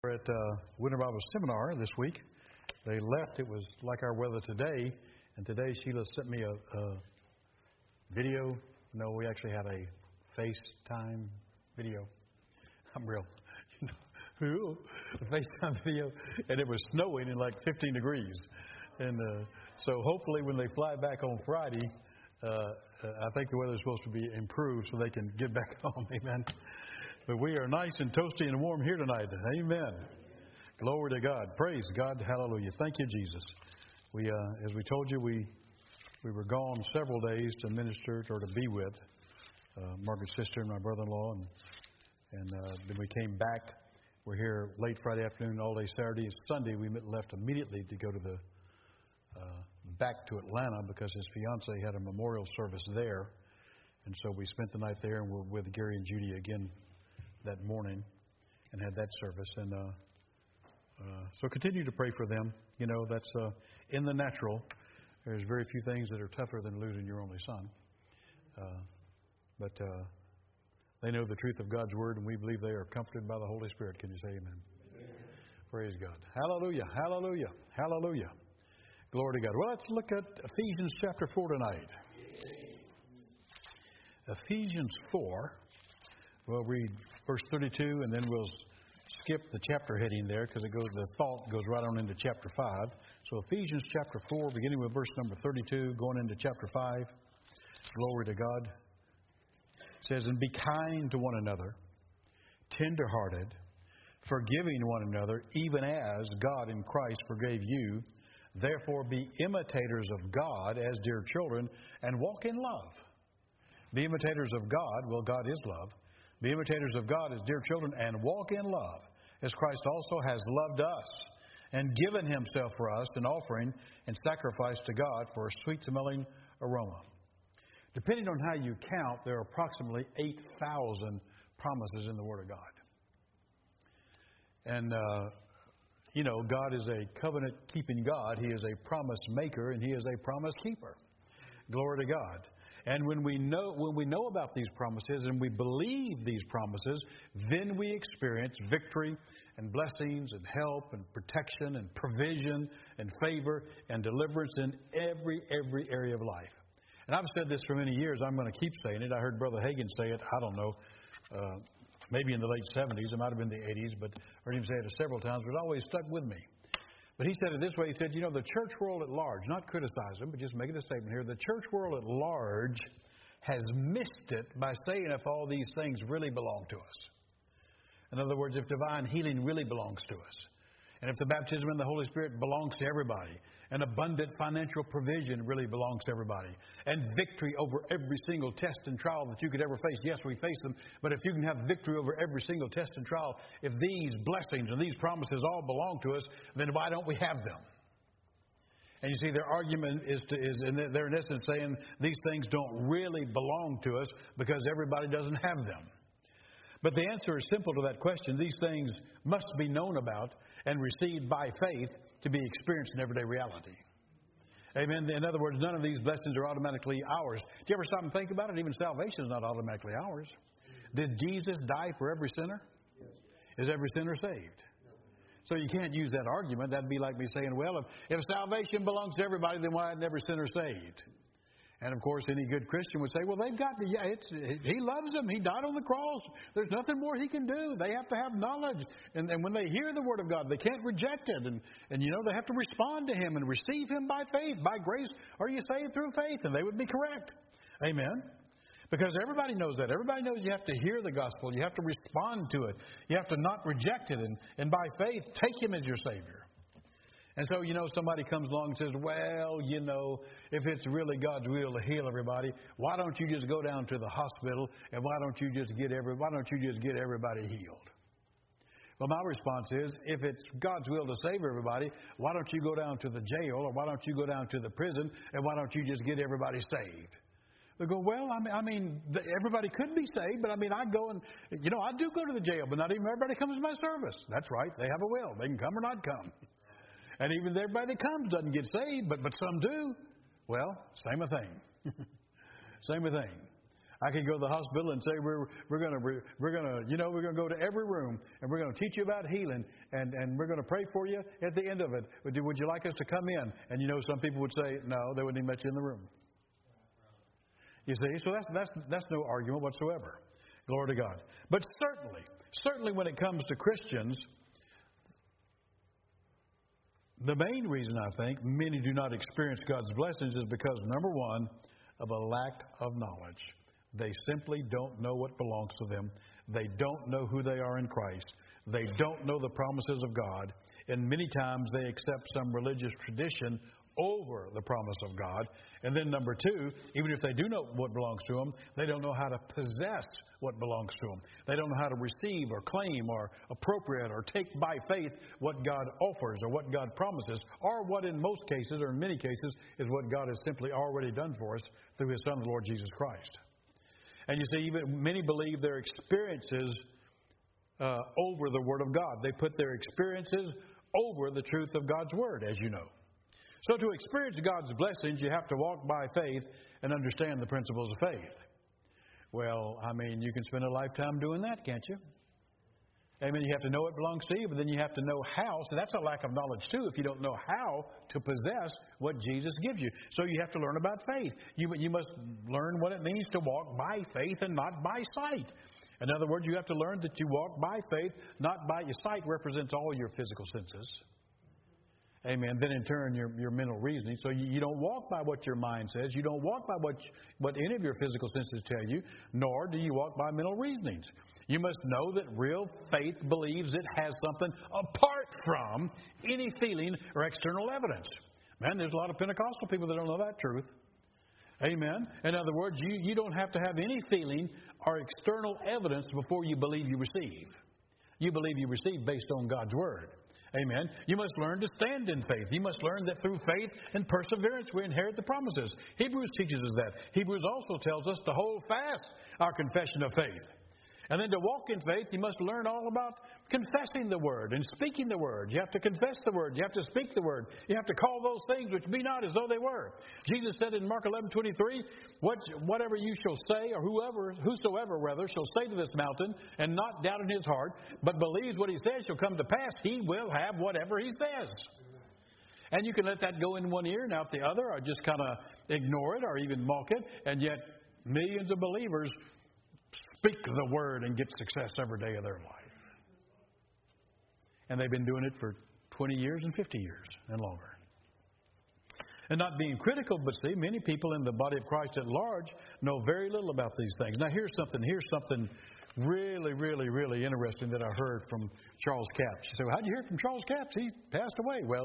We're at Winter Bible Seminar this week. They left. It was like our weather today. And today Sheila sent me a video. No, we actually had a FaceTime video. I'm real. A FaceTime video. And it was snowing and like 15 degrees. And so hopefully when they fly back on Friday, I think the weather's supposed to be improved so they can get back home. Amen. But we are nice and toasty and warm here tonight. Amen. Glory to God. Praise God. Hallelujah. Thank you, Jesus. We, as we told you, we were gone several days to minister or to be with Margaret's sister and my brother-in-law, and then we came back. We're here late Friday afternoon, all day Saturday. Sunday we left immediately to go to the back to Atlanta because his fiance had a memorial service there, and so we spent the night there, and we're with Gary and Judy again that morning and had that service. And so continue to pray for them. You know, that's in the natural. There's very few things that are tougher than losing your only son. But they know the truth of God's Word, and we believe they are comforted by the Holy Spirit. Can you say amen? Amen. Praise God. Hallelujah. Hallelujah. Hallelujah. Glory to God. Well, let's look at Ephesians chapter 4 tonight. Ephesians 4. We'll read verse 32, and then we'll skip the chapter heading there because the thought goes right on into chapter 5. So Ephesians chapter 4, beginning with verse number 32, going into chapter 5. Glory to God. It says, "And be kind to one another, tender-hearted, forgiving one another, even as God in Christ forgave you. Therefore be imitators of God as dear children, and walk in love." Be imitators of God. Well, God is love. Be imitators of God as dear children, and walk in love, as Christ also has loved us, and given Himself for us, an offering and sacrifice to God for a sweet-smelling aroma. Depending on how you count, there are approximately 8,000 promises in the Word of God. And, you know, God is a covenant-keeping God. He is a promise maker, and He is a promise keeper. Glory to God. And when we know about these promises and we believe these promises, then we experience victory and blessings and help and protection and provision and favor and deliverance in every area of life. And I've said this for many years. I'm going to keep saying it. I heard Brother Hagin say it, I don't know, maybe in the late 70s. It might have been the 80s, but I heard him say it several times, but it always stuck with me. But he said it this way. He said, you know, the church world at large, not criticize him, but just making a statement here. The church world at large has missed it by saying if all these things really belong to us. In other words, if divine healing really belongs to us. And if the baptism in the Holy Spirit belongs to everybody, and abundant financial provision really belongs to everybody, and victory over every single test and trial that you could ever face. Yes, we face them, but if you can have victory over every single test and trial, if these blessings and these promises all belong to us, then why don't we have them? And you see, their argument is they're in essence saying these things don't really belong to us because everybody doesn't have them. But the answer is simple to that question. These things must be known about and received by faith to be experienced in everyday reality. Amen. In other words, none of these blessings are automatically ours. Do you ever stop and think about it? Even salvation is not automatically ours. Did Jesus die for every sinner? Is every sinner saved? So you can't use that argument. That'd be like me saying, well, if salvation belongs to everybody, then why isn't every sinner saved? And, of course, any good Christian would say, well, they've got to, He loves them. He died on the cross. There's nothing more He can do. They have to have knowledge. And when they hear the Word of God, they can't reject it. And you know, they have to respond to Him and receive Him by faith. By grace are you saved through faith. And they would be correct. Amen. Because everybody knows that. Everybody knows you have to hear the gospel. You have to respond to it. You have to not reject it. And by faith, take Him as your Savior. And so, you know, somebody comes along and says, well, you know, if it's really God's will to heal everybody, why don't you just go down to the hospital and why don't you just get everybody healed? Well, my response is, if it's God's will to save everybody, why don't you go down to the jail or why don't you go down to the prison and why don't you just get everybody saved? They go, well, I mean, everybody could be saved, but I mean, I go and, you know, I do go to the jail, but not even everybody comes to my service. That's right. They have a will. They can come or not come. And even everybody that comes doesn't get saved, but some do. Well, same a thing. Same a thing. I could go to the hospital and say we're going to go to every room and we're going to teach you about healing and we're going to pray for you at the end of it. Would you like us to come in? And some people would say no, they wouldn't even let you in the room. You see, so that's no argument whatsoever. Glory to God. But certainly when it comes to Christians, the main reason I think many do not experience God's blessings is because, number one, of a lack of knowledge. They simply don't know what belongs to them. They don't know who they are in Christ. They don't know the promises of God. And many times they accept some religious tradition over the promise of God. And then number two, even if they do know what belongs to them, they don't know how to possess what belongs to them. They don't know how to receive or claim or appropriate or take by faith what God offers or what God promises, or what in most cases or in many cases is what God has simply already done for us through His Son, the Lord Jesus Christ. And you see, even many believe their experiences over the Word of God. They put their experiences over the truth of God's Word, as you know. So to experience God's blessings, you have to walk by faith and understand the principles of faith. Well, you can spend a lifetime doing that, can't you? Amen. You have to know it belongs to you, but then you have to know how. So that's a lack of knowledge too, if you don't know how to possess what Jesus gives you. So you have to learn about faith. You must learn what it means to walk by faith and not by sight. In other words, you have to learn that you walk by faith, not by your sight represents all your physical senses. Amen. Then in turn, your mental reasoning. So you don't walk by what your mind says. You don't walk by what any of your physical senses tell you, nor do you walk by mental reasonings. You must know that real faith believes it has something apart from any feeling or external evidence. Man, there's a lot of Pentecostal people that don't know that truth. Amen. In other words, you don't have to have any feeling or external evidence before you believe you receive. You believe you receive based on God's Word. Amen. You must learn to stand in faith. You must learn that through faith and perseverance we inherit the promises. Hebrews teaches us that. Hebrews also tells us to hold fast our confession of faith. And then to walk in faith, you must learn all about confessing the Word and speaking the Word. You have to confess the Word. You have to speak the Word. You have to call those things which be not as though they were. Jesus said in Mark 11:23, whatever you shall say, or whosoever shall say to this mountain, and not doubt in his heart, but believes what he says shall come to pass, he will have whatever he says. And you can let that go in one ear and out the other, or just kind of ignore it or even mock it, and yet millions of believers speak the Word and get success every day of their life. And they've been doing it for 20 years and 50 years and longer. And not being critical, but see, many people in the body of Christ at large know very little about these things. Now here's something really, really, really interesting that I heard from Charles Capps. You say, well, how'd you hear from Charles Capps? He passed away. Well,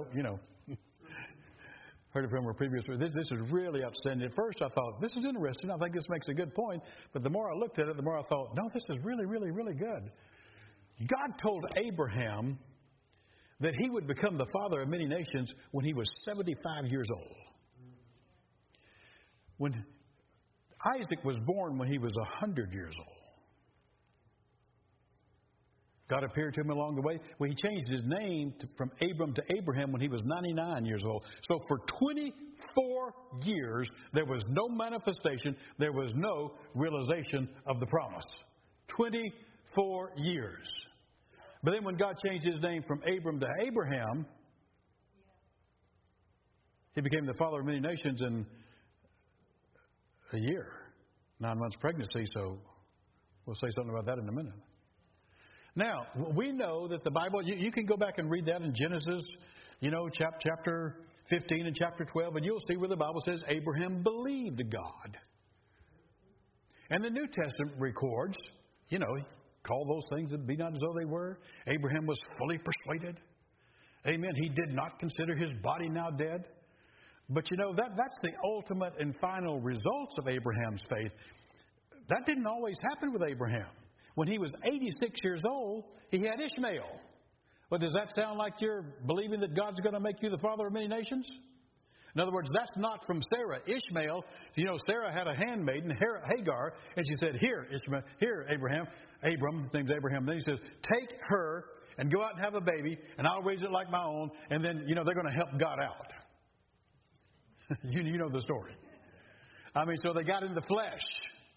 heard it from our previous. This is really outstanding. At first I thought, this is interesting. I think this makes a good point. But the more I looked at it, the more I thought, no, this is really, really, really good. God told Abraham that he would become the father of many nations when he was 75 years old. When Isaac was born when he was 100 years old. God appeared to him along the way. Well, he changed his name from Abram to Abraham when he was 99 years old. So for 24 years, there was no manifestation. There was no realization of the promise. 24 years. But then when God changed his name from Abram to Abraham, he became the father of many nations in a year. 9 months pregnancy, so we'll say something about that in a minute. Now, we know that the Bible, you can go back and read that in Genesis, chapter 15 and chapter 12, and you'll see where the Bible says Abraham believed God. And the New Testament records, call those things that be not as though they were. Abraham was fully persuaded. Amen. He did not consider his body now dead. But that's the ultimate and final results of Abraham's faith. That didn't always happen with Abraham. When he was 86 years old, he had Ishmael. Well, does that sound like you're believing that God's going to make you the father of many nations? In other words, that's not from Sarah. Ishmael, Sarah had a handmaiden, Hagar, and she said, Here, Abraham. Abram, his name's Abraham. Then he says, take her and go out and have a baby, and I'll raise it like my own, and then, they're going to help God out. you know the story. So they got in the flesh.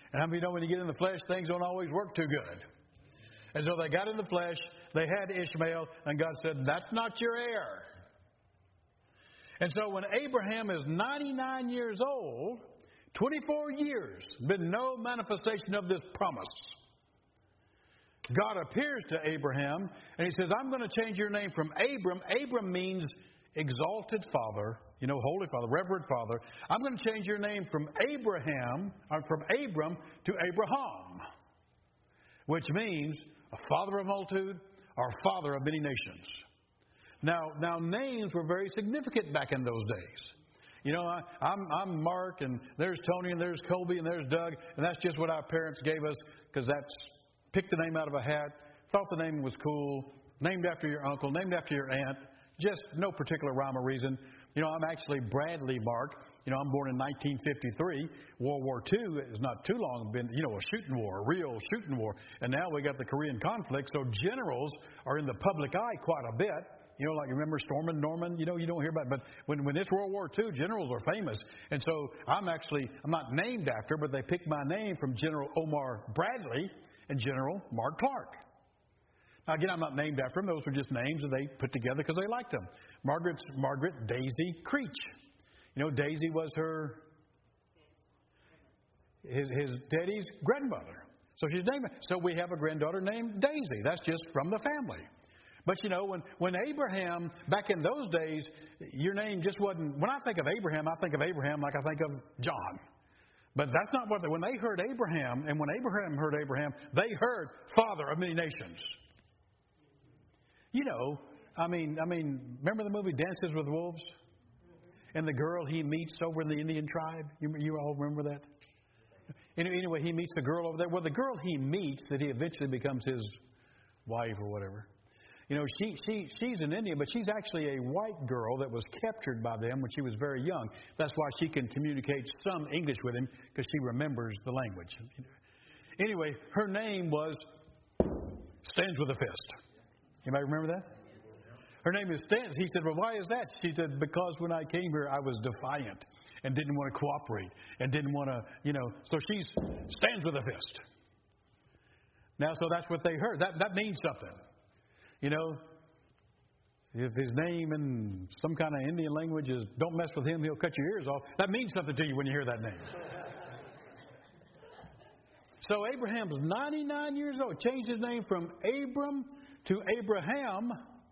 And how many know when you get in the flesh, things don't always work too good? And so they got in the flesh, they had Ishmael, and God said, that's not your heir. And so when Abraham is 99 years old, 24 years, been no manifestation of this promise. God appears to Abraham, and He says, I'm going to change your name from Abram. Abram means exalted father, holy father, reverend father. I'm going to change your name from Abram to Abraham, which means a father of multitude or father of many nations. Now names were very significant back in those days. I'm Mark, and there's Tony, and there's Colby, and there's Doug, and that's just what our parents gave us because that's picked the name out of a hat, thought the name was cool, named after your uncle, named after your aunt, just no particular rhyme or reason. I'm actually Bradley Mark. I'm born in 1953. World War II is not too long been, a shooting war, a real shooting war. And now we got the Korean conflict, so generals are in the public eye quite a bit. Like remember Stormin' Norman? You don't hear about it. But when it's World War II, generals are famous. And so I'm not named after, but they picked my name from General Omar Bradley and General Mark Clark. Now, again, I'm not named after them. Those were just names that they put together because they liked them. Margaret Daisy Creech. Daisy was his daddy's grandmother. So she's named. So we have a granddaughter named Daisy. That's just from the family. But when Abraham, back in those days, your name just wasn't. When I think of Abraham like I think of John. But that's not what when they heard Abraham, and when Abraham heard Abraham, they heard father of many nations. Remember the movie Dances with Wolves? And the girl he meets over in the Indian tribe? You all remember that? Anyway, he meets the girl over there. Well, the girl he meets that he eventually becomes his wife or whatever. She's an Indian, but she's actually a white girl that was captured by them when she was very young. That's why she can communicate some English with him, because she remembers the language. Anyway, her name was Stands with a Fist. Anybody remember that? Her name is Stands. He said, well, why is that? She said, because when I came here, I was defiant and didn't want to cooperate and didn't want to, so she stands with a fist. Now, so that's what they heard. That means something. If his name in some kind of Indian language is don't mess with him, he'll cut your ears off. That means something to you when you hear that name. So Abraham's 99 years old. Changed his name from Abram to Abraham.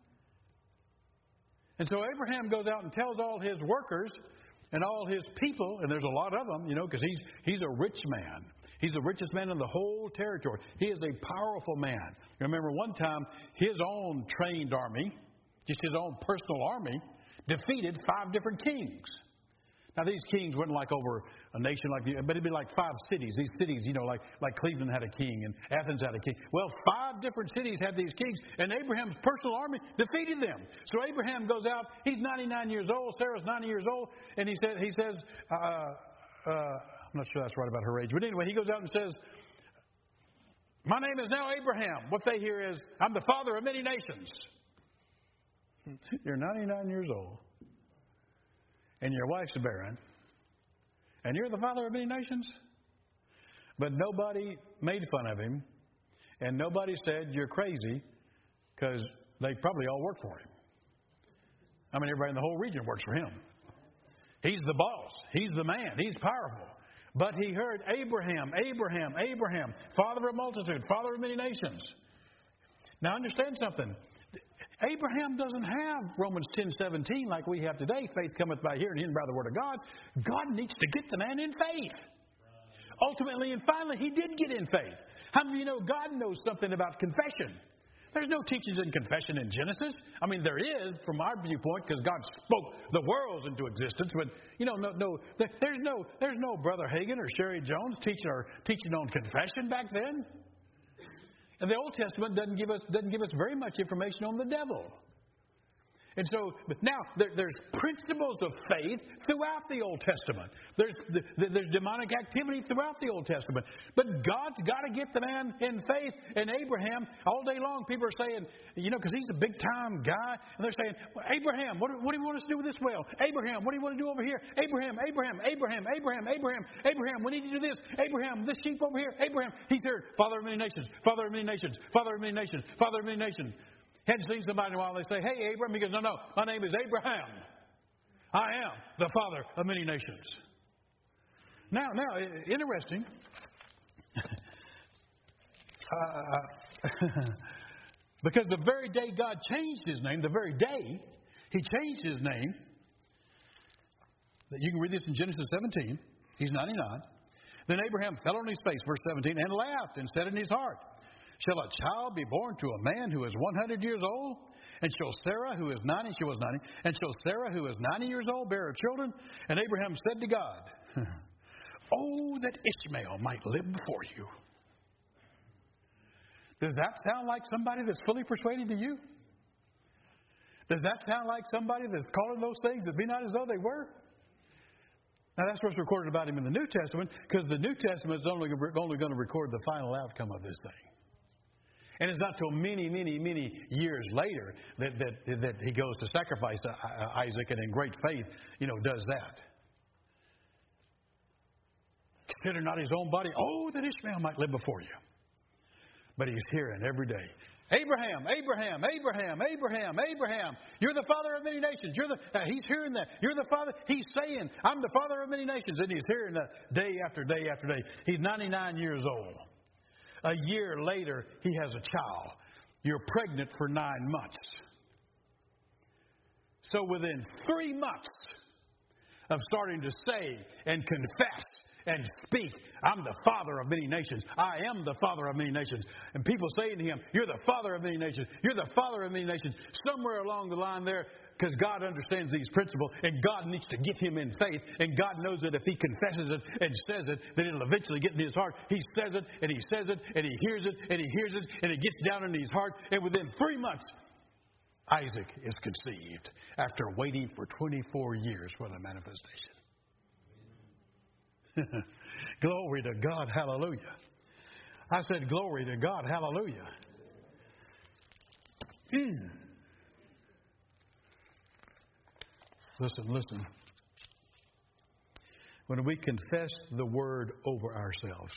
And so Abraham goes out and tells all his workers and all his people, and there's a lot of them, because he's a rich man. He's the richest man in the whole territory. He is a powerful man. You remember one time his own trained army, just his own personal army, defeated 5 different kings. Now, these kings weren't like over a nation but it'd be like 5 cities. These cities, like Cleveland had a king and Athens had a king. Well, 5 different cities had these kings, and Abraham's personal army defeated them. So Abraham goes out. He's 99 years old. Sarah's 90 years old, and he says, I'm not sure that's right about her age, but anyway, he goes out and says, my name is now Abraham. What they hear is, I'm the father of many nations. You're 99 years old. And your wife's barren, and you're the father of many nations? But nobody made fun of him, and nobody said you're crazy, because they probably all work for him. Everybody in the whole region works for him. He's the boss. He's the man. He's powerful. But he heard Abraham, father of multitude, father of many nations. Now understand something. Abraham doesn't have Romans 10:17 like we have today. Faith cometh by hearing, hearing by the word of God. God needs to get the man in faith. Ultimately and finally, he did get in faith. How many of you know God knows something about confession? There's no teachings in confession in Genesis. There is from our viewpoint because God spoke the worlds into existence. But there's no Brother Hagin or Sherry Jones teaching on confession back then. And the Old Testament doesn't give us very much information on the devil. And so, but now there's principles of faith throughout the Old Testament. There's demonic activity throughout the Old Testament. But God's got to get the man in faith. And Abraham, all day long, people are saying, because he's a big time guy, and they're saying, well, Abraham, what do you want us to do with this well? Abraham, what do you want to do over here? Abraham, we need to do this. Abraham, this sheep over here. Abraham, he's here. Father of many nations, Father of many nations, Father of many nations, Father of many nations. Hadn't seen somebody in a while. They say, hey, Abraham. He goes, no, my name is Abraham. I am the father of many nations. Now, interesting. Because the very day God changed his name, the very day he changed his name, you can read this in Genesis 17. He's 99. Then Abraham fell on his face, verse 17, and laughed and said in his heart, shall a child be born to a man who is 100 years old? And shall Sarah, who is 90, she was 90, and shall Sarah, who is 90 years old, bear children? And Abraham said to God, oh, that Ishmael might live before you. Does that sound like somebody that's fully persuaded to you? Does that sound like somebody that's calling those things that be not as though they were? Now, that's what's recorded about him in the New Testament, because the New Testament is only going to record the final outcome of this thing. And it's not till many, many, many years later that he goes to sacrifice Isaac, and in great faith, does that. Consider not his own body. Oh, that Ishmael might live before you. But he's hearing every day, Abraham, Abraham, Abraham, Abraham, Abraham. You're the father of many nations. He's hearing that. You're the father. He's saying, I'm the father of many nations. And he's hearing that day after day after day. He's 99 years old. A year later, he has a child. You're pregnant for 9 months. So within 3 months of starting to say and confess and speak, I'm the father of many nations. I am the father of many nations. And people saying to him, you're the father of many nations. You're the father of many nations. Somewhere along the line there, because God understands these principles, and God needs to get him in faith, and God knows that if he confesses it and says it, then it'll eventually get in his heart. He says it, and he says it, and he hears it, and he hears it, and it gets down in his heart, and within 3 months, Isaac is conceived after waiting for 24 years for the manifestation. Glory to God, hallelujah. I said, glory to God, hallelujah. Listen. When we confess the word over ourselves,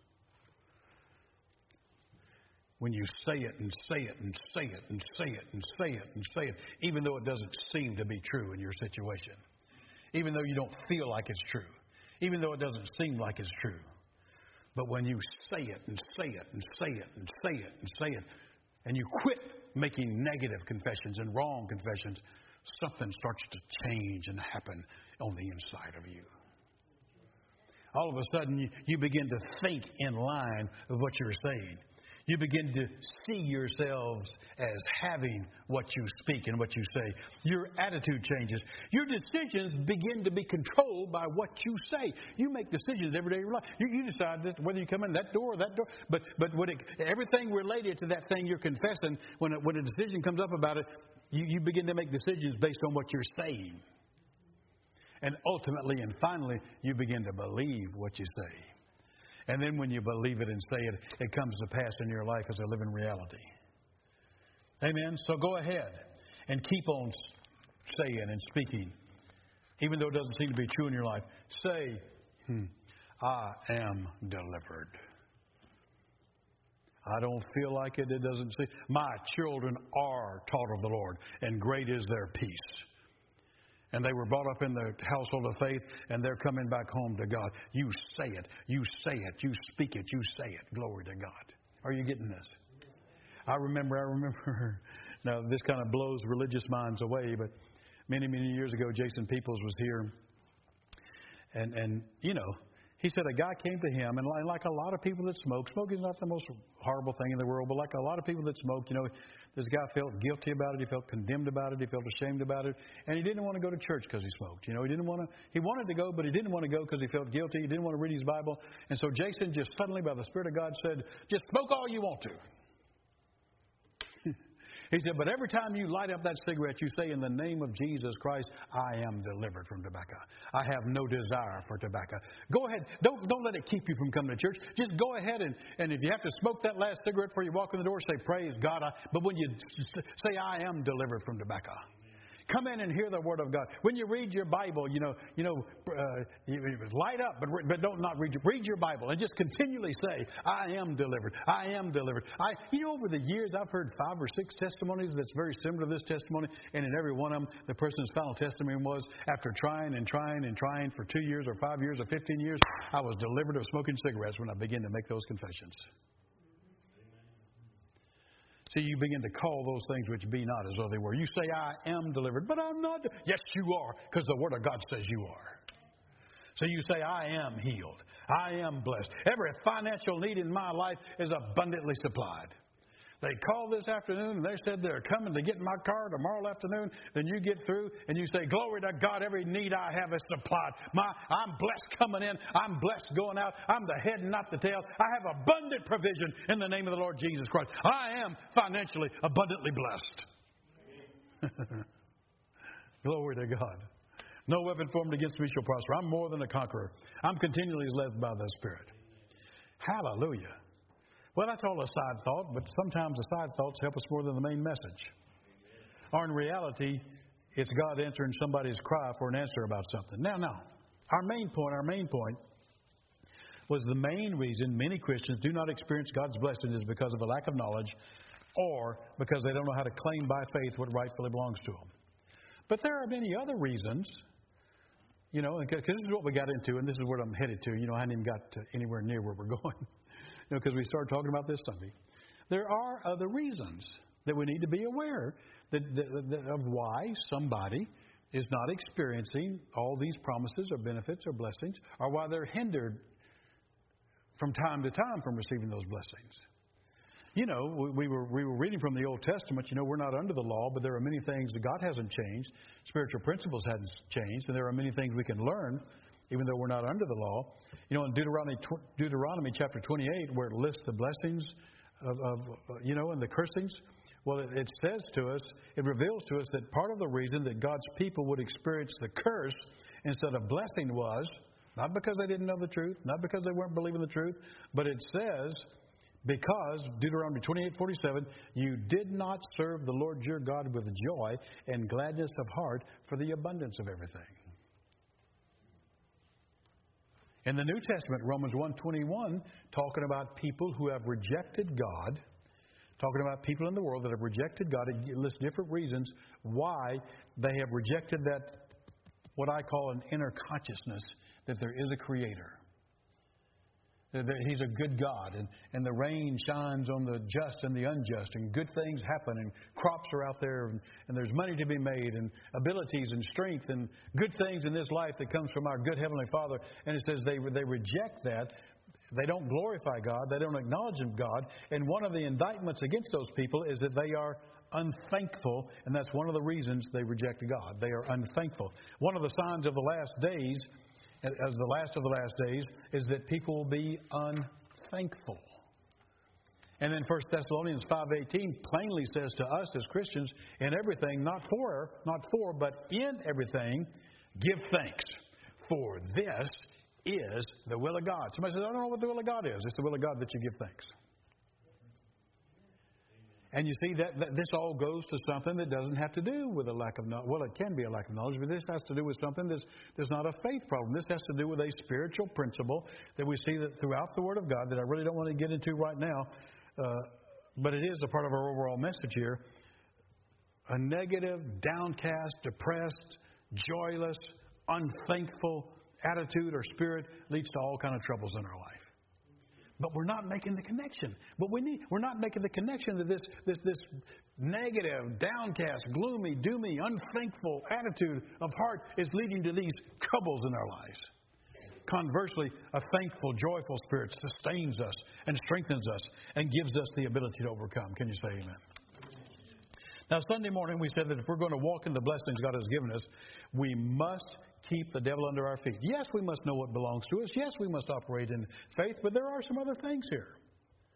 when you say it and say it and say it and say it and say it and say it, even though it doesn't seem to be true in your situation, even though you don't feel like it's true, even though it doesn't seem like it's true, but when you say it and say it and say it and say it and say it, and you quit making negative confessions and wrong confessions, something starts to change and happen on the inside of you. All of a sudden, you begin to think in line with what you're saying. You begin to see yourselves as having what you speak and what you say. Your attitude changes. Your decisions begin to be controlled by what you say. You make decisions every day of your life. You decide whether you come in that door or that door. But everything related to that thing you're confessing, when a decision comes up about it, you begin to make decisions based on what you're saying. And ultimately and finally, you begin to believe what you say. And then when you believe it and say it, it comes to pass in your life as a living reality. Amen? So go ahead and keep on saying and speaking, even though it doesn't seem to be true in your life. Say, I am delivered. I don't feel like it. It doesn't seem. My children are taught of the Lord, and great is their peace. And they were brought up in the household of faith, and they're coming back home to God. You say it. You say it. You speak it. You say it. Glory to God. Are you getting this? I remember. Now, this kind of blows religious minds away, but many, many years ago, Jason Peoples was here. And he said a guy came to him, and like a lot of people that smoke is not the most horrible thing in the world, but like a lot of people that smoke, this guy felt guilty about it, he felt condemned about it, he felt ashamed about it, and he didn't want to go to church because he smoked. He wanted to go, but he didn't want to go because he felt guilty, he didn't want to read his Bible, and so Jason just suddenly, by the Spirit of God, said, just smoke all you want to. He said, but every time you light up that cigarette, you say, in the name of Jesus Christ, I am delivered from tobacco. I have no desire for tobacco. Go ahead. Don't let it keep you from coming to church. Just go ahead and if you have to smoke that last cigarette before you walk in the door, say, praise God. But when you say, I am delivered from tobacco. Come in and hear the Word of God. When you read your Bible, light up, but don't not read. Read your Bible and just continually say, I am delivered. I am delivered. Over the years, I've heard 5 or 6 testimonies that's very similar to this testimony, and in every one of them, the person's final testimony was, after trying and trying and trying for 2 years or 5 years or 15 years, I was delivered of smoking cigarettes when I began to make those confessions. See, you begin to call those things which be not as though they were. You say, I am delivered, but I'm not. Yes, you are, because the Word of God says you are. So you say, I am healed. I am blessed. Every financial need in my life is abundantly supplied. They called this afternoon and they said they're coming to get in my car tomorrow afternoon. Then you get through and you say, glory to God, every need I have is supplied. I'm blessed coming in. I'm blessed going out. I'm the head and not the tail. I have abundant provision in the name of the Lord Jesus Christ. I am financially abundantly blessed. Glory to God. No weapon formed against me shall prosper. I'm more than a conqueror. I'm continually led by the Spirit. Hallelujah. Well, that's all a side thought, but sometimes the side thoughts help us more than the main message. Or in reality, it's God answering somebody's cry for an answer about something. Now, our main point was the main reason many Christians do not experience God's blessing is because of a lack of knowledge or because they don't know how to claim by faith what rightfully belongs to them. But there are many other reasons, because this is what we got into, and this is what I'm headed to. I hadn't even got to anywhere near where we're going. Because we started talking about this Sunday. There are other reasons that we need to be aware of why somebody is not experiencing all these promises or benefits or blessings, or why they're hindered from time to time from receiving those blessings. We were reading from the Old Testament. We're not under the law, but there are many things that God hasn't changed. Spiritual principles hadn't changed, and there are many things we can learn even though we're not under the law. In Deuteronomy chapter 28, where it lists the blessings and the cursings, well, it says to us, it reveals to us that part of the reason that God's people would experience the curse instead of blessing was not because they didn't know the truth, not because they weren't believing the truth, but it says, because, Deuteronomy 28:47, you did not serve the Lord your God with joy and gladness of heart for the abundance of everything. In the New Testament, Romans 1:21, talking about people who have rejected God, talking about people in the world that have rejected God, it lists different reasons why they have rejected that, what I call an inner consciousness, that there is a Creator. That He's a good God, and the rain shines on the just and the unjust, and good things happen, and crops are out there, and there's money to be made, and abilities and strength, and good things in this life that comes from our good Heavenly Father. And it says they reject that. They don't glorify God. They don't acknowledge God. And one of the indictments against those people is that they are unthankful, and that's one of the reasons they reject God. They are unthankful. One of the signs of the last days, as the last of the last days, is that people will be unthankful. And then 1 Thessalonians 5:18 plainly says to us as Christians, in everything, not for, but in everything, give thanks. For this is the will of God. Somebody says, I don't know what the will of God is. It's the will of God that you give thanks. And you see that this all goes to something that doesn't have to do with a lack of knowledge. Well, it can be a lack of knowledge, but this has to do with something that's not a faith problem. This has to do with a spiritual principle that we see that throughout the Word of God that I really don't want to get into right now, but it is a part of our overall message here. A negative, downcast, depressed, joyless, unthankful attitude or spirit leads to all kinds of troubles in our life. But we're not making the connection. We're not making the connection that this negative, downcast, gloomy, doomy, unthankful attitude of heart is leading to these troubles in our lives. Conversely, a thankful, joyful spirit sustains us and strengthens us and gives us the ability to overcome. Can you say amen? Now, Sunday morning we said that if we're going to walk in the blessings God has given us, we must keep the devil under our feet. Yes, we must know what belongs to us. Yes, we must operate in faith, but there are some other things here.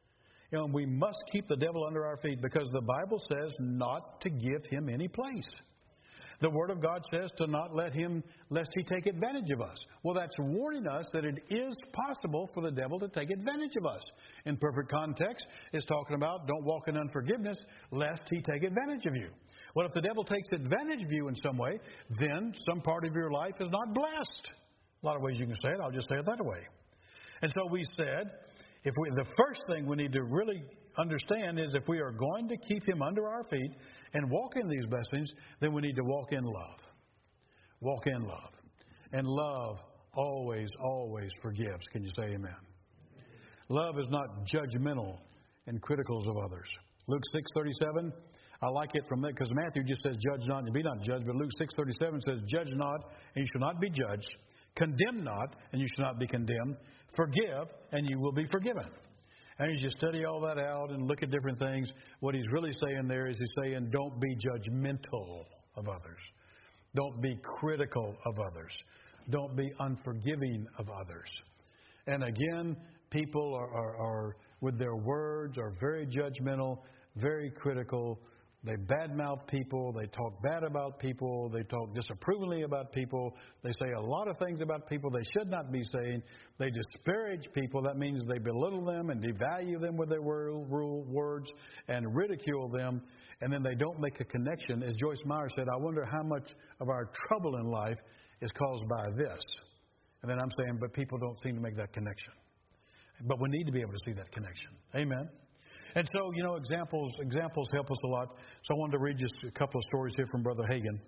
we must keep the devil under our feet because the Bible says not to give him any place. The Word of God says to not let him, lest he take advantage of us. Well, that's warning us that it is possible for the devil to take advantage of us. In perfect context, it's talking about don't walk in unforgiveness, lest he take advantage of you. Well, if the devil takes advantage of you in some way, then some part of your life is not blessed. A lot of ways you can say it. I'll just say it that way. And so we said, the first thing we need to really understand is if we are going to keep him under our feet and walk in these blessings, then we need to walk in love. Walk in love. And love always, always forgives. Can you say amen? Love is not judgmental and critical of others. Luke 6:37, I like it from that because Matthew just says, judge not and be not judged. But Luke 6:37 says, judge not and you shall not be judged. Condemn not and you shall not be condemned. Forgive and you will be forgiven. And as you study all that out and look at different things, what he's really saying there is he's saying don't be judgmental of others. Don't be critical of others. Don't be unforgiving of others. And again, people are with their words are very judgmental, very critical. They badmouth people. They talk bad about people. They talk disapprovingly about people. They say a lot of things about people they should not be saying. They disparage people. That means they belittle them and devalue them with their words and ridicule them. And then they don't make a connection. As Joyce Meyer said, I wonder how much of our trouble in life is caused by this. And then I'm saying, but people don't seem to make that connection. But we need to be able to see that connection. Amen. And so, examples help us a lot. So I wanted to read just a couple of stories here from Brother Hagin.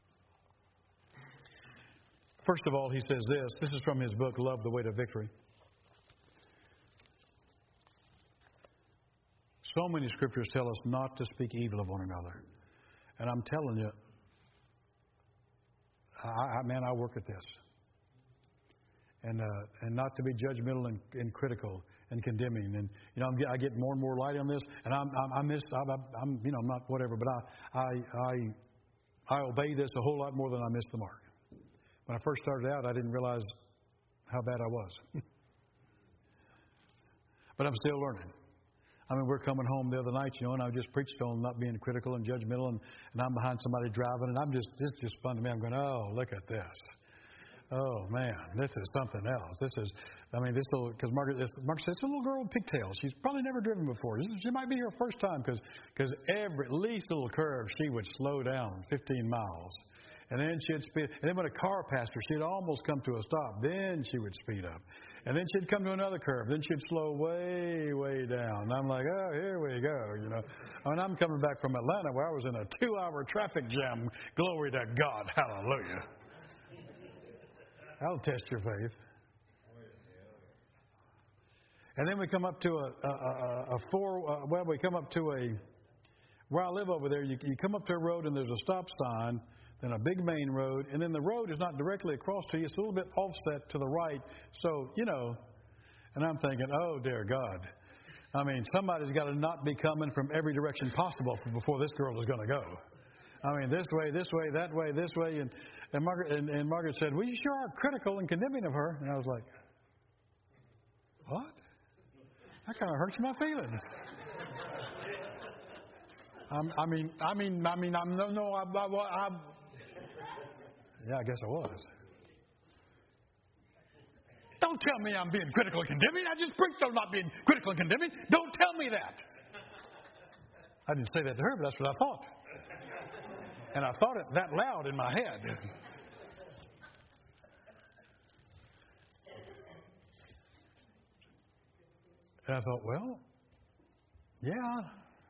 First of all, he says this. This is from his book, Love, the Way to Victory. So many scriptures tell us not to speak evil of one another. And I'm telling you, I work at this. And not to be judgmental and critical and condemning, and I get more and more light on this, and I'm not whatever, but I obey this a whole lot more than I miss the mark. When I first started out, I didn't realize how bad I was, but I'm still learning. I mean, we're coming home the other night, and I just preached on not being critical and judgmental, and I'm behind somebody driving, and it's just fun to me. I'm going, oh, look at this. Oh, man, this is something else. Because Margaret says, it's a little girl with pigtails. She's probably never driven before. She might be her first time because every least little curve, she would slow down 15 miles. And then she'd speed. And then when a car passed her, she'd almost come to a stop. Then she would speed up. And then she'd come to another curve. Then she'd slow way, way down. And I'm like, oh, here we go, I'm coming back from Atlanta where I was in a 2-hour traffic jam. Glory to God. Hallelujah. That'll test your faith. And then we come up to where I live over there, you come up to a road and there's a stop sign, then a big main road, and then the road is not directly across to you, it's a little bit offset to the right. So, and I'm thinking, oh, dear God. I mean, somebody's got to not be coming from every direction possible before this girl is going to go. I mean, this way, that way, this way, and Margaret said, well, you sure are critical and condemning of her. And I was like, what? That kind of hurts my feelings. Yeah, I guess I was. Don't tell me I'm being critical and condemning. I just preached on not being critical and condemning. Don't tell me that. I didn't say that to her, but that's what I thought. And I thought it that loud in my head. And I thought, well, yeah.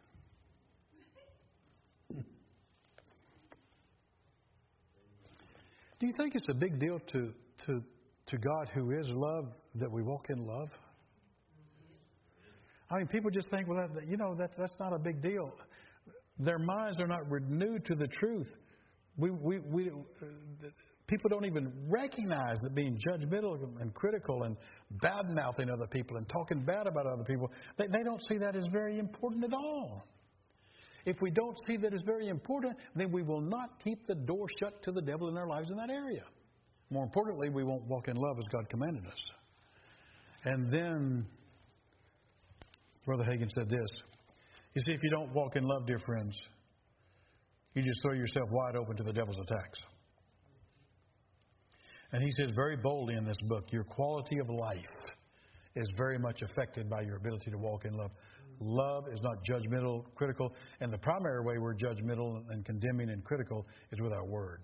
Do you think it's a big deal to God who is love that we walk in love? I mean, people just think, well, that's not a big deal. Their minds are not renewed to the truth. People don't even recognize that being judgmental and critical and bad-mouthing other people and talking bad about other people, they don't see that as very important at all. If we don't see that as very important, then we will not keep the door shut to the devil in our lives in that area. More importantly, we won't walk in love as God commanded us. And then, Brother Hagin said this. You see, if you don't walk in love, dear friends, you just throw yourself wide open to the devil's attacks. And he says very boldly in this book, your quality of life is very much affected by your ability to walk in love. Love is not judgmental, critical, and the primary way we're judgmental and condemning and critical is with our words.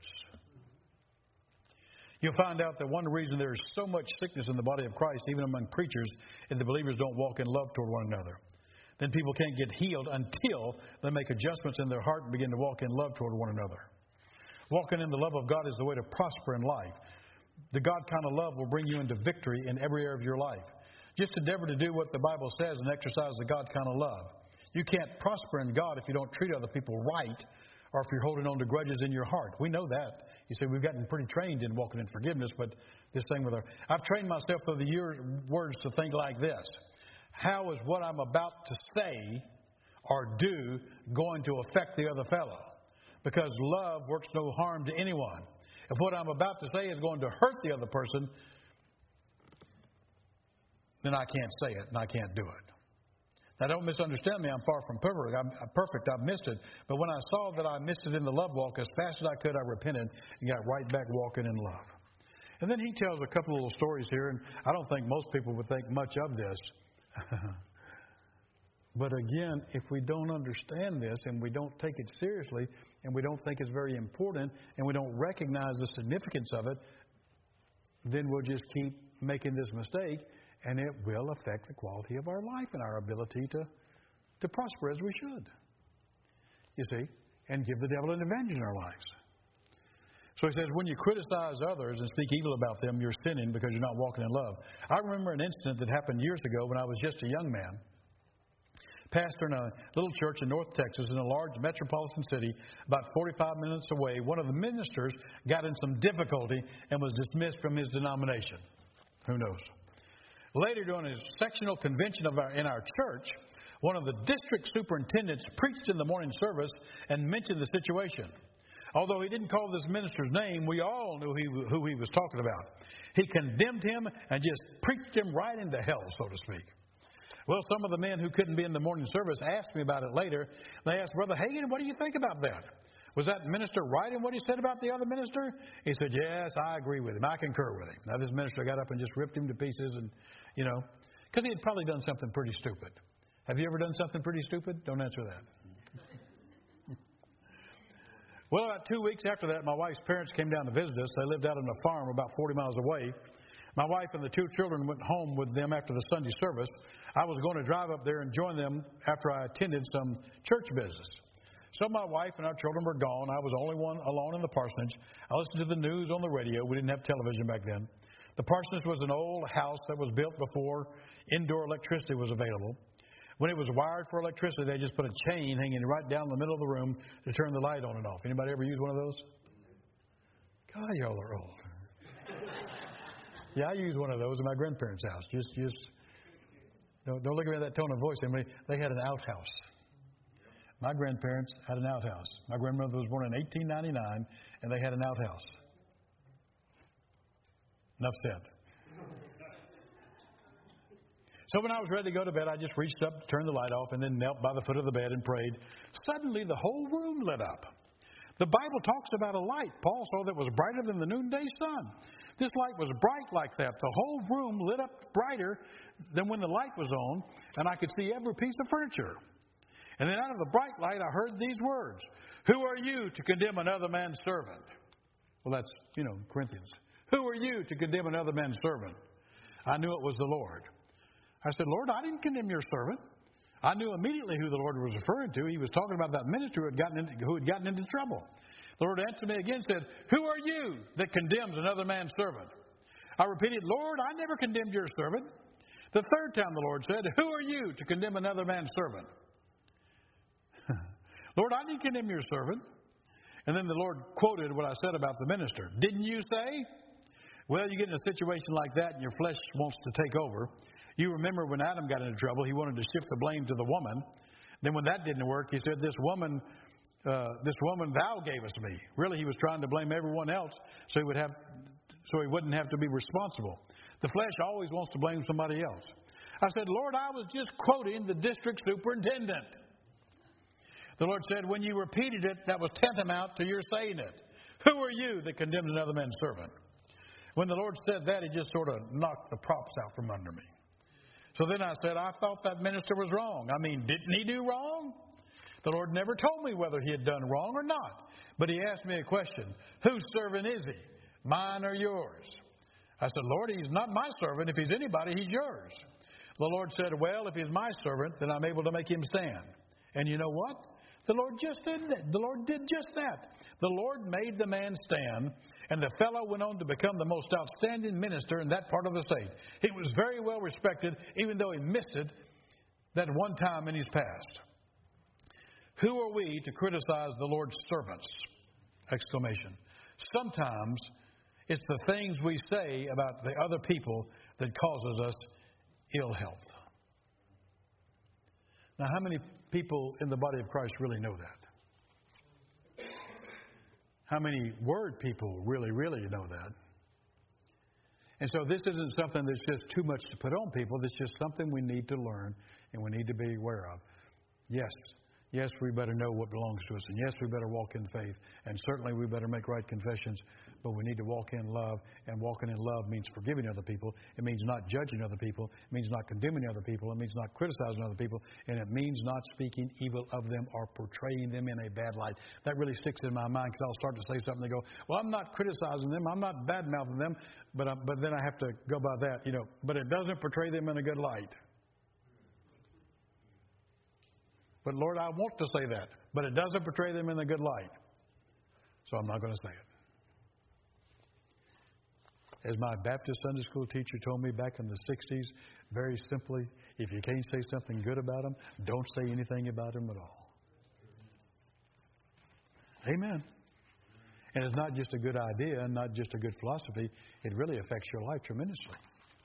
You'll find out that one reason there is so much sickness in the body of Christ, even among preachers, is the believers don't walk in love toward one another. Then people can't get healed until they make adjustments in their heart and begin to walk in love toward one another. Walking in the love of God is the way to prosper in life. The God kind of love will bring you into victory in every area of your life. Just endeavor to do what the Bible says and exercise the God kind of love. You can't prosper in God if you don't treat other people right or if you're holding on to grudges in your heart. We know that. You say we've gotten pretty trained in walking in forgiveness, but this thing with I've trained myself through the years words to think like this. How is what I'm about to say or do going to affect the other fellow? Because love works no harm to anyone. If what I'm about to say is going to hurt the other person, then I can't say it and I can't do it. Now, don't misunderstand me. I'm far from perfect. I've missed it. But when I saw that I missed it in the love walk, as fast as I could, I repented and got right back walking in love. And then he tells a couple of little stories here, and I don't think most people would think much of this. But again, if we don't understand this and we don't take it seriously and we don't think it's very important and we don't recognize the significance of it, then we'll just keep making this mistake and it will affect the quality of our life and our ability to prosper as we should. You see, and give the devil an advantage in our lives. So he says, when you criticize others and speak evil about them, you're sinning because you're not walking in love. I remember an incident that happened years ago when I was just a young man. Pastor in a little church in North Texas in a large metropolitan city about 45 minutes away, one of the ministers got in some difficulty and was dismissed from his denomination. Who knows? Later, during a sectional convention in our church, one of the district superintendents preached in the morning service and mentioned the situation. Although he didn't call this minister's name, we all knew who he was talking about. He condemned him and just preached him right into hell, so to speak. Well, some of the men who couldn't be in the morning service asked me about it later. They asked, Brother Hagin, what do you think about that? Was that minister right in what he said about the other minister? He said, yes, I agree with him. I concur with him. Now, this minister got up and just ripped him to pieces and, because he had probably done something pretty stupid. Have you ever done something pretty stupid? Don't answer that. Well, about 2 weeks after that, my wife's parents came down to visit us. They lived out on a farm about 40 miles away. My wife and the two children went home with them after the Sunday service. I was going to drive up there and join them after I attended some church business. So my wife and our children were gone. I was the only one alone in the parsonage. I listened to the news on the radio. We didn't have television back then. The parsonage was an old house that was built before indoor electricity was available. When it was wired for electricity, they just put a chain hanging right down the middle of the room to turn the light on and off. Anybody ever use one of those? God, y'all are old. Yeah, I used one of those in my grandparents' house. Just don't look at me with that tone of voice. They had an outhouse. My grandparents had an outhouse. My grandmother was born in 1899, and they had an outhouse. Enough said. So when I was ready to go to bed, I just reached up to turn the light off and then knelt by the foot of the bed and prayed. Suddenly, the whole room lit up. The Bible talks about a light, Paul saw, that was brighter than the noonday sun. This light was bright like that. The whole room lit up brighter than when the light was on, and I could see every piece of furniture. And then out of the bright light, I heard these words, "Who are you to condemn another man's servant?" Well, that's, Corinthians. Who are you to condemn another man's servant? I knew it was the Lord. I said, Lord, I didn't condemn your servant. I knew immediately who the Lord was referring to. He was talking about that minister who had gotten into trouble. The Lord answered me again and said, who are you that condemns another man's servant? I repeated, Lord, I never condemned your servant. The third time the Lord said, who are you to condemn another man's servant? Lord, I didn't condemn your servant. And then the Lord quoted what I said about the minister. Didn't you say? Well, you get in a situation like that and your flesh wants to take over. You remember when Adam got into trouble, he wanted to shift the blame to the woman. Then when that didn't work, he said, this woman thou gavest me. Really, he was trying to blame everyone else so he wouldn't have to be responsible. The flesh always wants to blame somebody else. I said, Lord, I was just quoting the district superintendent. The Lord said, when you repeated it, that was tantamount to your saying it. Who are you that condemns another man's servant? When the Lord said that, He just sort of knocked the props out from under me. So then I said, I thought that minister was wrong. I mean, didn't he do wrong? The Lord never told me whether he had done wrong or not. But He asked me a question. Whose servant is he? Mine or yours? I said, Lord, he's not my servant. If he's anybody, he's yours. The Lord said, well, if he's my servant, then I'm able to make him stand. And you know what? The Lord just did that. The Lord did just that. The Lord made the man stand, and the fellow went on to become the most outstanding minister in that part of the state. He was very well respected, even though he missed it that one time in his past. Who are we to criticize the Lord's servants? Exclamation. Sometimes it's the things we say about the other people that causes us ill health. Now, how many people in the body of Christ really know that? How many word people really know that? And so this isn't something that's just too much to put on people. It's just something we need to learn and we need to be aware of. Yes, we better know what belongs to us. And yes, we better walk in faith. And certainly we better make right confessions. But we need to walk in love. And walking in love means forgiving other people. It means not judging other people. It means not condemning other people. It means not criticizing other people. And it means not speaking evil of them or portraying them in a bad light. That really sticks in my mind because I'll start to say something and go, well, I'm not criticizing them. I'm not bad-mouthing them. But then I have to go by that, But it doesn't portray them in a good light. But Lord, I want to say that, but it doesn't portray them in a good light. So I'm not going to say it. As my Baptist Sunday school teacher told me back in the 60s, very simply, if you can't say something good about them, don't say anything about them at all. Amen. And it's not just a good idea and not just a good philosophy. It really affects your life tremendously.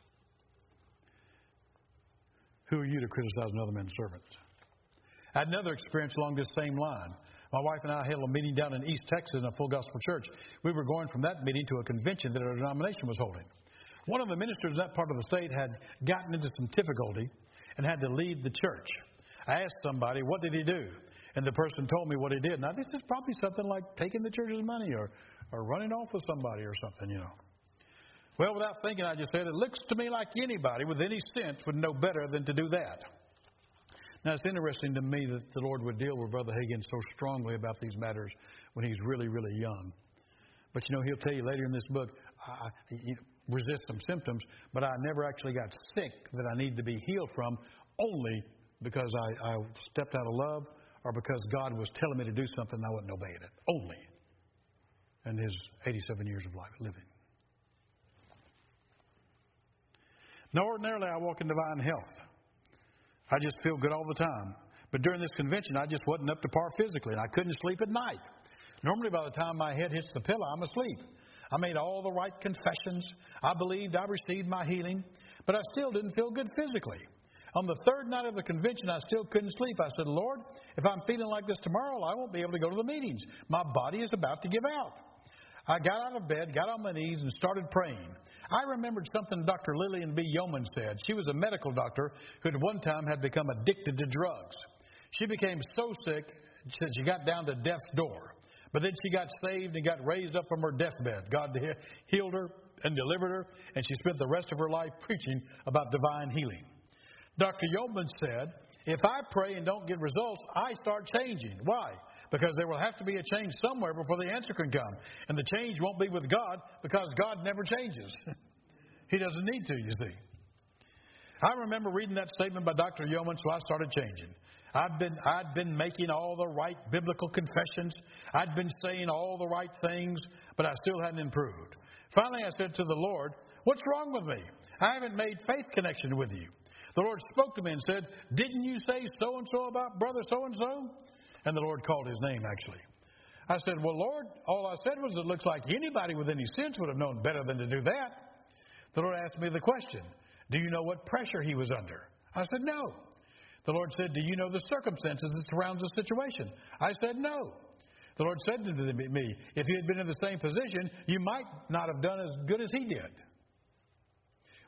Who are you to criticize another man's servant? I had another experience along this same line. My wife and I held a meeting down in East Texas in a full gospel church. We were going from that meeting to a convention that our denomination was holding. One of the ministers in that part of the state had gotten into some difficulty and had to leave the church. I asked somebody, what did he do? And the person told me what he did. Now, this is probably something like taking the church's money or running off with somebody or something, Well, without thinking, I just said, it looks to me like anybody with any sense would know better than to do that. Now, it's interesting to me that the Lord would deal with Brother Hagin so strongly about these matters when he's really, really young. But, He'll tell you later in this book, resist some symptoms, but I never actually got sick that I need to be healed from only because I stepped out of love or because God was telling me to do something and I wasn't obeying it. Only in his 87 years of life living. Now, ordinarily, I walk in divine health. I just feel good all the time. But during this convention, I just wasn't up to par physically, and I couldn't sleep at night. Normally, by the time my head hits the pillow, I'm asleep. I made all the right confessions. I believed I received my healing, but I still didn't feel good physically. On the third night of the convention, I still couldn't sleep. I said, Lord, if I'm feeling like this tomorrow, I won't be able to go to the meetings. My body is about to give out. I got out of bed, got on my knees, and started praying. I remembered something Dr. Lillian B. Yeoman said. She was a medical doctor who at one time had become addicted to drugs. She became so sick that she got down to death's door. But then she got saved and got raised up from her deathbed. God healed her and delivered her, and she spent the rest of her life preaching about divine healing. Dr. Yeoman said, if I pray and don't get results, I start changing. Why? Because there will have to be a change somewhere before the answer can come. And the change won't be with God because God never changes. He doesn't need to, you see. I remember reading that statement by Dr. Yeoman, so I started changing. I'd been making all the right biblical confessions. I'd been saying all the right things, but I still hadn't improved. Finally, I said to the Lord, what's wrong with me? I haven't made faith connection with you. The Lord spoke to me and said, didn't you say so-and-so about brother so-and-so? And the Lord called his name, actually. I said, well, Lord, all I said was it looks like anybody with any sense would have known better than to do that. The Lord asked me the question, do you know what pressure he was under? I said, no. The Lord said, do you know the circumstances that surrounds the situation? I said, no. The Lord said to me, if you had been in the same position, you might not have done as good as he did.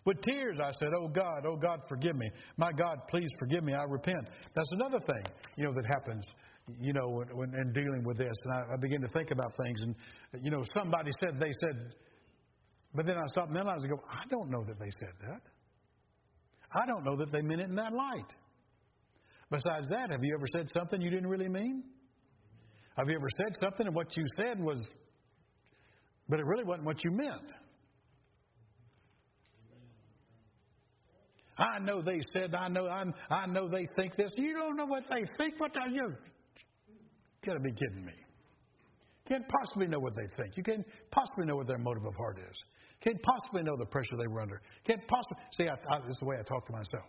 With tears, I said, oh God, forgive me. My God, please forgive me. I repent. That's another thing, that happens, when in dealing with this. And I begin to think about things. And, somebody said, but then I stopped and realized, I don't know that they said that. I don't know that they meant it in that light. Besides that, have you ever said something you didn't really mean? Have you ever said something and what you said but it really wasn't what you meant? I know they said, I know they think this. You don't know what they think. What are you? Got to be kidding me. Can't possibly know what they think. You can't possibly know what their motive of heart is. Can't possibly know the pressure they were under. Can't possibly. See, this is the way I talk to myself.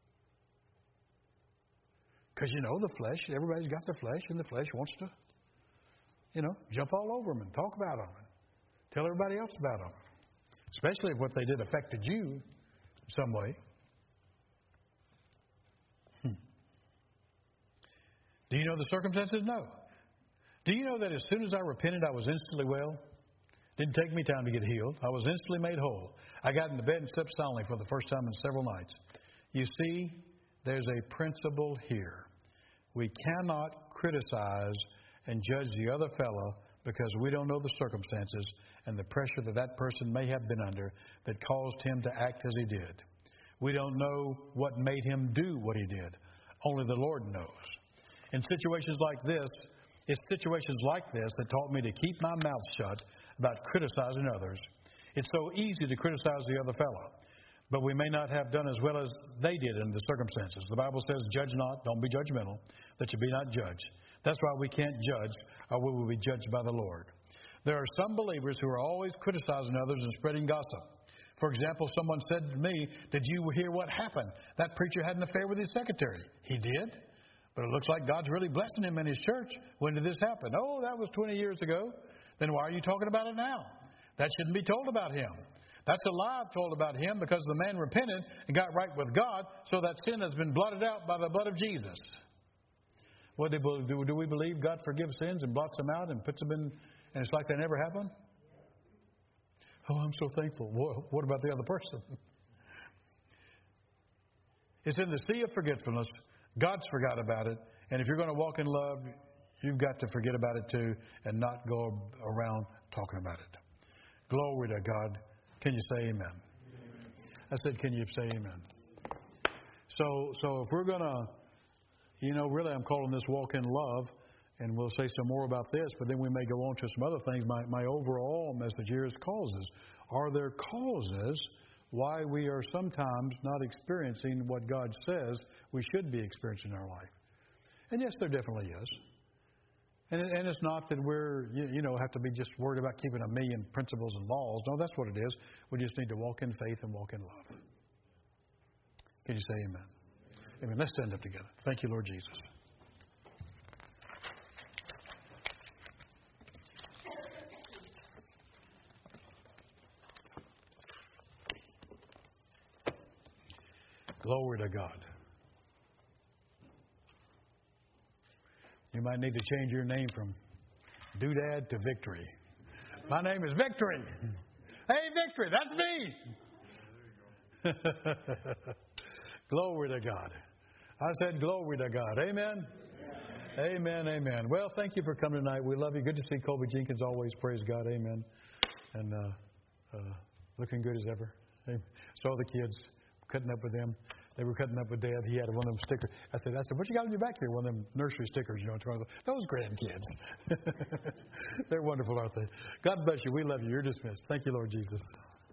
Because, the flesh, everybody's got the flesh, and the flesh wants to, jump all over them and talk about them and tell everybody else about them. Especially if what they did affected you in some way. Do you know the circumstances? No. Do you know that as soon as I repented, I was instantly well? Didn't take me time to get healed. I was instantly made whole. I got into bed and slept soundly for the first time in several nights. You see, there's a principle here. We cannot criticize and judge the other fellow because we don't know the circumstances and the pressure that person may have been under that caused him to act as he did. We don't know what made him do what he did. Only the Lord knows. In situations like this, it's situations like this that taught me to keep my mouth shut about criticizing others. It's so easy to criticize the other fellow, but we may not have done as well as they did in the circumstances. The Bible says, judge not, don't be judgmental, that you be not judged. That's why we can't judge, or we will be judged by the Lord. There are some believers who are always criticizing others and spreading gossip. For example, someone said to me, did you hear what happened? That preacher had an affair with his secretary. He did. But it looks like God's really blessing him in his church. When did this happen? Oh, that was 20 years ago. Then why are you talking about it now? That shouldn't be told about him. That's a lie told about him because the man repented and got right with God, so that sin has been blotted out by the blood of Jesus. What do we believe God forgives sins and blots them out and puts them in, and it's like they never happened? Oh, I'm so thankful. What about the other person? It's in the sea of forgetfulness. God's forgot about it. And if you're going to walk in love, you've got to forget about it too and not go around talking about it. Glory to God. Can you say amen? I said, can you say amen? So if we're going to, really I'm calling this walk in love, and we'll say some more about this, but then we may go on to some other things. My overall message here is causes. Are there causes why we are sometimes not experiencing what God says we should be experiencing in our life? And yes, there definitely is. And it's not that we're, have to be just worried about keeping 1,000,000 principles and laws. No, that's what it is. We just need to walk in faith and walk in love. Can you say amen? Amen. Let's stand up together. Thank you, Lord Jesus. Glory to God. You might need to change your name from Doodad to Victory. My name is Victory. Hey, Victory, that's me. Glory to God. I said glory to God. Amen. Amen. Amen. Well, thank you for coming tonight. We love you. Good to see Colby Jenkins always. Praise God. Amen. And looking good as ever. Saw the kids, cutting up with them. They were cutting up with Dad. He had one of them stickers. I said, what you got on your back there? One of them nursery stickers, Those grandkids. They're wonderful, aren't they? God bless you. We love you. You're dismissed. Thank you, Lord Jesus.